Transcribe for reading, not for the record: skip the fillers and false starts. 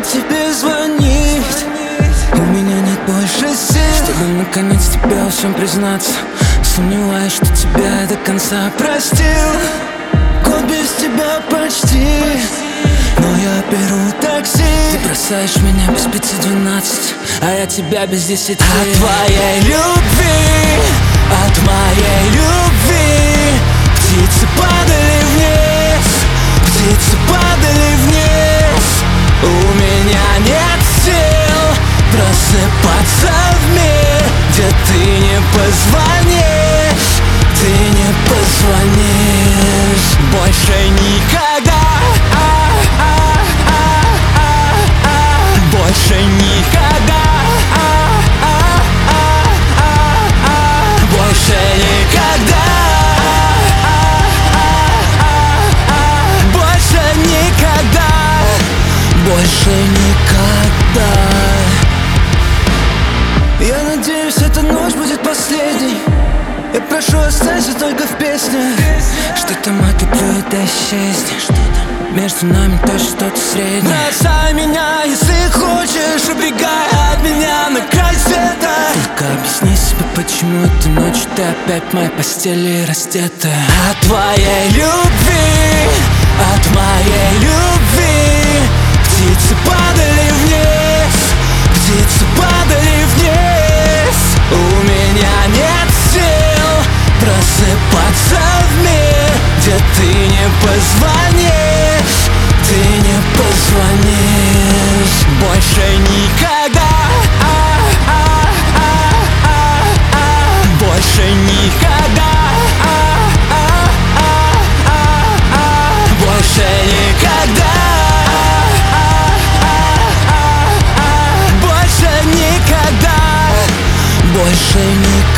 тебе звонить. У меня нет больше сил, чтобы наконец тебе во всем признаться. Сомневаюсь, что тебя я до конца простил. Год без тебя почти, но я беру такси. Ты бросаешь меня без 5:12, а я тебя без 10. От твоей любви, от моей любви птицы падали вниз, птицы падали вниз. У меня нет сил просыпаться в мир, где ты не позвонишь, ты не позвонишь больше никогда. Больше никогда. Больше никогда. Больше никогда. Больше никогда. Я надеюсь, эта ночь будет последней. Я прошу, останься только в песнях. Что-то мы куплю, да исчезнешь. Между нами точно что-то среднее. Бросай меня, если хочешь, убегай от меня на край света. Только объясни себе, почему этой ночью ты опять в моей постели раздетая. От твоей любви, от моей любви птицы падали вниз, птицы падали вниз. У меня нет сил просыпаться в мир, где ты не позвонишь, ты не позвонишь больше никогда. Больше никогда. Больше никогда. Больше никогда. Больше никогда.